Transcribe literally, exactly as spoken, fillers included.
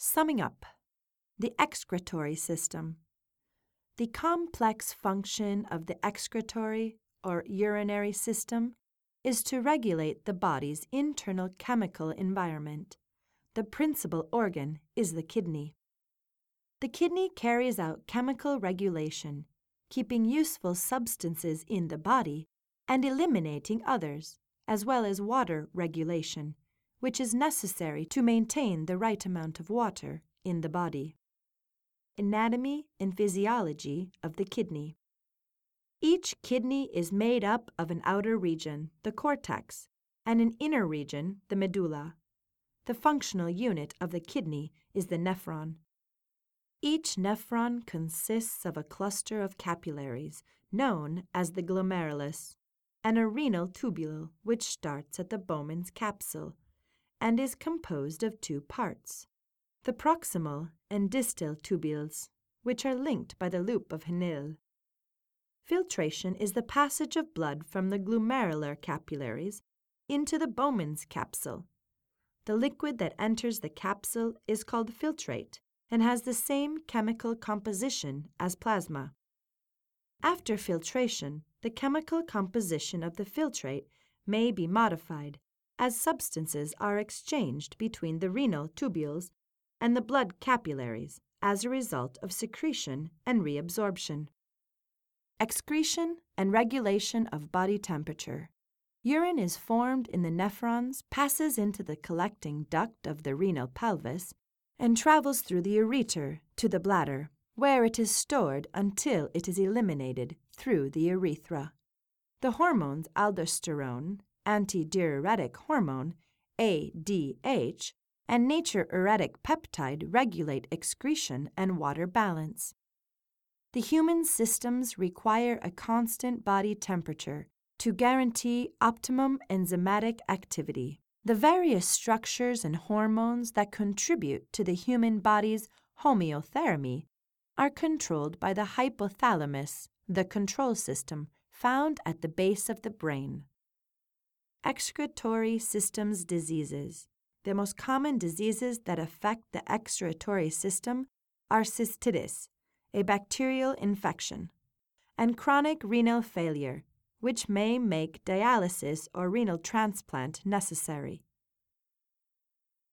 Summing up, the excretory system. The complex function of the excretory or urinary system is to regulate the body's internal chemical environment. The principal organ is the kidney. The kidney carries out chemical regulation, keeping useful substances in the body and eliminating others, as well as water regulation, which is necessary to maintain the right amount of water in the body. Anatomy and physiology of the kidney. Each kidney is made up of an outer region, the cortex, and an inner region, the medulla. The functional unit of the kidney is the nephron. Each nephron consists of a cluster of capillaries, known as the glomerulus, and a renal tubule which starts at the Bowman's capsule, and is composed of two parts, the proximal and distal tubules, which are linked by the loop of Henle. Filtration is the passage of blood from the glomerular capillaries into the Bowman's capsule. The liquid that enters the capsule is called filtrate and has the same chemical composition as plasma. After filtration, the chemical composition of the filtrate may be modified, as substances are exchanged between the renal tubules and the blood capillaries as a result of secretion and reabsorption. Excretion and regulation of body temperature. Urine is formed in the nephrons, passes into the collecting duct of the renal pelvis, and travels through the ureter to the bladder, where it is stored until it is eliminated through the urethra. The hormones aldosterone, antidiuretic hormone, A D H, and natriuretic peptide regulate excretion and water balance. The human systems require a constant body temperature to guarantee optimum enzymatic activity. The various structures and hormones that contribute to the human body's homeothermy are controlled by the hypothalamus, the control system found at the base of the brain. Excretory systems diseases. The most common diseases that affect the excretory system are cystitis, a bacterial infection, and chronic renal failure, which may make dialysis or renal transplant necessary.